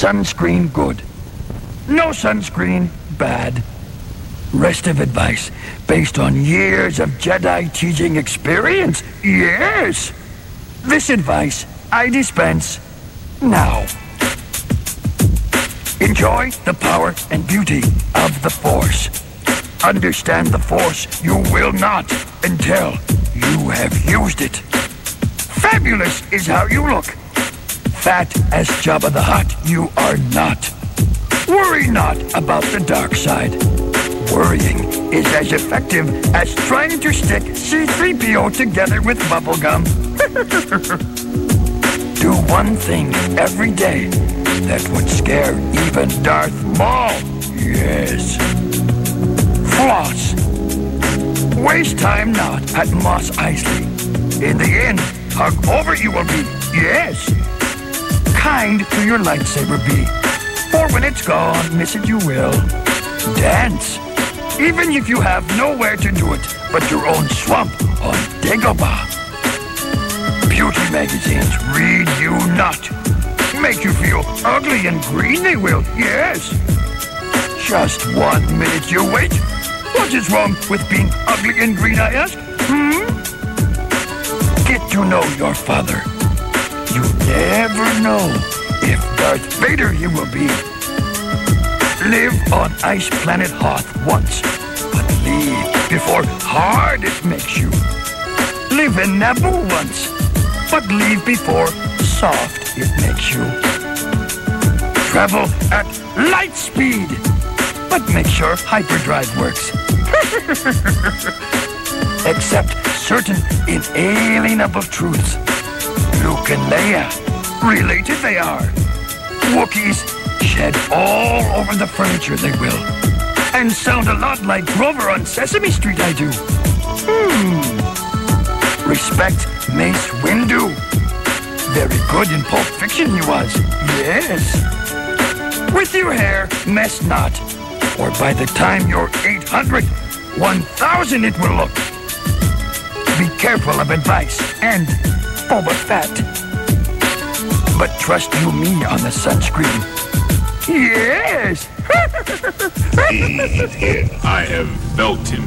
Sunscreen, good. No sunscreen, bad. Rest of advice based on years of Jedi teaching experience, yes. This advice I dispense now. Enjoy the power and beauty of the Force. Understand the Force you will not until you have used it. Fabulous is how you look. Fat as Jabba the Hutt you are not. Worry not about the dark side. Worrying is as effective as trying to stick C-3PO together with bubblegum. Do one thing every day that would scare even Darth Maul. Yes. Floss. Waste time not at Mos Eisley. In the end, hug over you will be. Yes. Kind to your lightsaber be. For when it's gone, miss it you will. Dance. Even if you have nowhere to do it but your own swamp on Dagobah. Beauty magazines read you not. Make you feel ugly and green they will, yes. Just 1 minute you wait. What is wrong with being ugly and green, I ask? Get to know your father. You never know if Darth Vader he will be. Live on Ice Planet Hoth once, but leave before hard it makes you. Live in Naboo once, but leave before soft it makes you. Travel at light speed, but make sure hyperdrive works. Accept certain inalienable truths. Luke and Leia, related they are. Wookiees shed all over the furniture they will. And sound a lot like Grover on Sesame Street I do. Respect Mace Windu. Very good in Pulp Fiction he was, yes. With your hair, mess not, or by the time you're 800, 1,000 it will look. Be careful of advice and Boba Fett. But trust you me on the sunscreen. Yes! I have felt him.